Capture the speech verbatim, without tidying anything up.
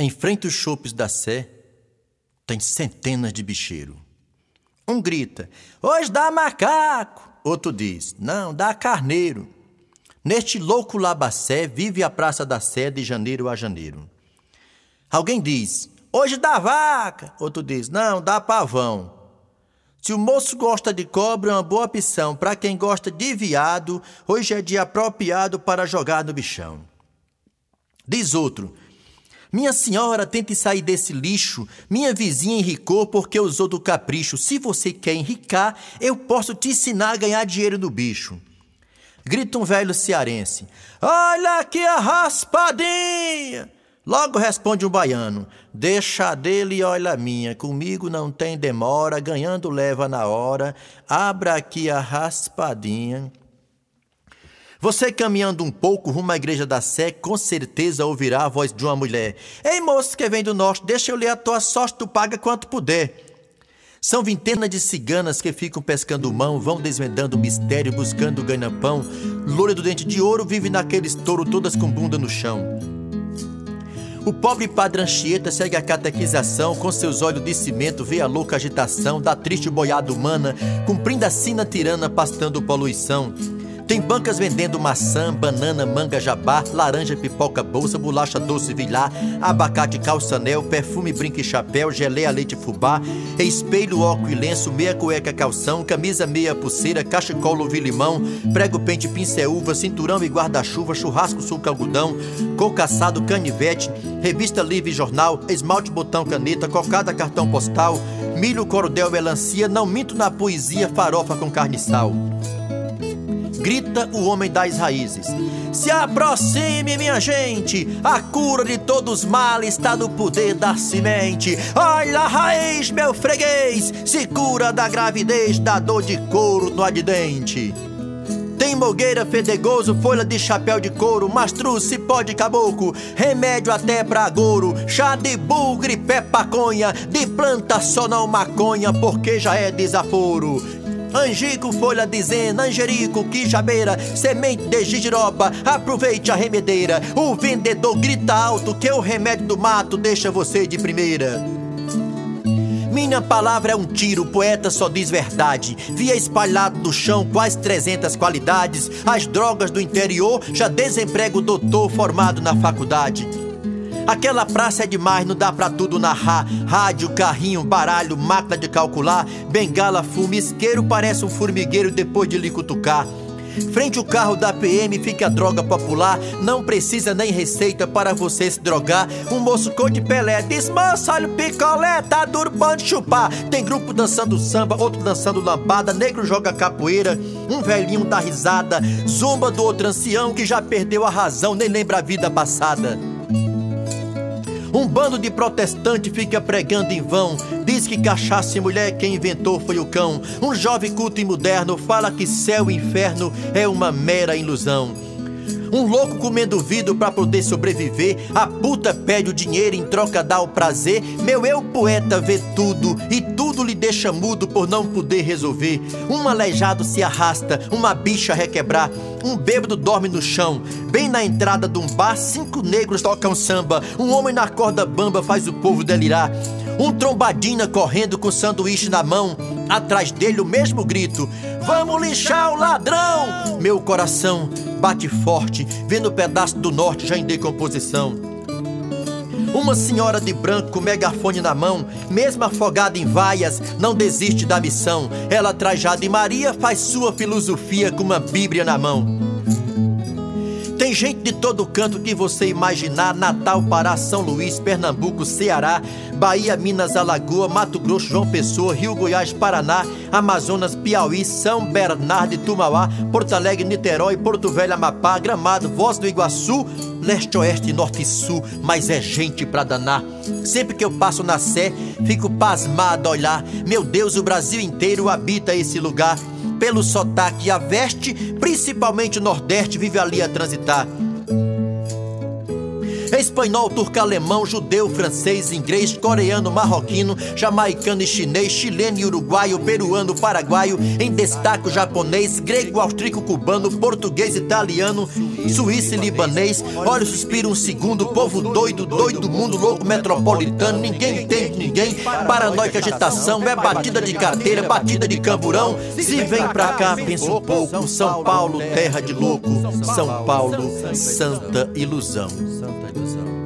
Em frente aos chopes da Sé, tem centenas de bicheiros. Um grita, hoje dá macaco. Outro diz, não, dá carneiro. Neste louco labacé vive a Praça da Sé de janeiro a janeiro. Alguém diz, hoje dá vaca. Outro diz, não, dá pavão. Se o moço gosta de cobra, é uma boa opção. Para quem gosta de viado, hoje é dia apropriado para jogar no bichão. Diz outro, minha senhora, tente sair desse lixo. Minha vizinha enricou porque usou do capricho. Se você quer enricar, eu posso te ensinar a ganhar dinheiro no bicho. Grita um velho cearense, olha aqui a raspadinha. Logo responde um baiano, deixa dele e olha a minha. Comigo não tem demora, ganhando leva na hora. Abra aqui a raspadinha. Você caminhando um pouco rumo à igreja da Sé, com certeza ouvirá a voz de uma mulher. Ei, moço que vem do norte, deixa eu ler a tua sorte, tu paga quanto puder. São vintenas de ciganas que ficam pescando mão, vão desvendando o mistério, buscando ganha-pão. Loura do dente de ouro vive naquele estouro, todas com bunda no chão. O pobre padre Anchieta segue a catequização, com seus olhos de cimento vê a louca agitação da triste boiada humana, cumprindo a sina tirana, pastando poluição. Tem bancas vendendo maçã, banana, manga, jabá, laranja, pipoca, bolsa, bolacha doce, vilá, abacate, calçanel, perfume, brinco e chapéu, geleia, leite, fubá, espelho, óculos e lenço, meia cueca, calção, camisa, meia, pulseira, cachecol, luva e limão, prego, pente, pincel, uva, cinturão e guarda-chuva, churrasco, suco, algodão, coco assado, canivete, revista, livre, jornal, esmalte, botão, caneta, cocada, cartão postal, milho, cordel, melancia, não minto na poesia, farofa com carne e sal. Grita o homem das raízes, se aproxime, minha gente, a cura de todos os males está no poder da semente. Olha a raiz, meu freguês, se cura da gravidez, da dor de couro no adidente. Tem mogueira, fedegoso, folha de chapéu de couro, mastruz, cipó de caboclo, remédio até pra agouro, chá de bugre, pé paconha, de planta só não maconha, porque já é desaforo. Angico, folha de zena, angerico, quijabeira, semente de gigiroba, aproveite a remedeira. O vendedor grita alto que o remédio do mato deixa você de primeira. Minha palavra é um tiro, poeta só diz verdade. Via espalhado no chão quase trezentas qualidades. As drogas do interior já desemprega o doutor formado na faculdade. Aquela praça é demais, não dá pra tudo narrar. Rádio, carrinho, baralho, máquina de calcular, bengala, fumo, isqueiro, parece um formigueiro depois de lhe cutucar. Frente ao carro da P M fica a droga popular, não precisa nem receita para você se drogar. Um moço cor de Pelé diz, moço, olha o picolé, tá duro, pode chupar. Tem grupo dançando samba, outro dançando lambada, negro joga capoeira, um velhinho dá risada, zomba do outro ancião que já perdeu a razão, nem lembra a vida passada. Um bando de protestante fica pregando em vão, diz que cachaça e mulher quem inventou foi o cão. Um jovem culto e moderno fala que céu e inferno é uma mera ilusão. Um louco comendo vidro pra poder sobreviver, a puta pede o dinheiro em troca dá o prazer. Meu eu poeta vê tudo e tudo lhe deixa mudo por não poder resolver. Um aleijado se arrasta, uma bicha requebrar, um bêbado dorme no chão. Bem na entrada de um bar, cinco negros tocam samba, um homem na corda bamba faz o povo delirar. Um trombadina correndo com sanduíche na mão, atrás dele o mesmo grito, vamos lixar o ladrão! Meu coração bate forte, vendo o pedaço do norte já em decomposição. Uma senhora de branco com megafone na mão, mesmo afogada em vaias, não desiste da missão. Ela trajada em Maria faz sua filosofia com uma bíblia na mão. Tem gente de todo canto que você imaginar, Natal, Pará, São Luís, Pernambuco, Ceará, Bahia, Minas, Alagoas, Mato Grosso, João Pessoa, Rio, Goiás, Paraná, Amazonas, Piauí, São Bernardo e Tumauá, Porto Alegre, Niterói, Porto Velho, Amapá, Gramado, Voz do Iguaçu, Leste, Oeste, Norte e Sul, mas é gente pra danar. Sempre que eu passo na Sé, fico pasmado a olhar, meu Deus, o Brasil inteiro habita esse lugar. Pelo sotaque e a veste, principalmente o Nordeste vive ali a transitar. espanhol, turco, alemão, judeu, francês, inglês, coreano, marroquino, jamaicano e chinês, chileno e uruguaio, peruano, paraguaio, em destaque o japonês, grego, austríaco, cubano, português, italiano, suíço e libanês. Olha o suspiro um segundo, povo doido, doido do mundo, louco metropolitano, ninguém entende ninguém, paranoica agitação, é batida de carteira, batida de camburão. Se vem pra cá, pensa um pouco, São Paulo, terra de louco, São Paulo, santa ilusão.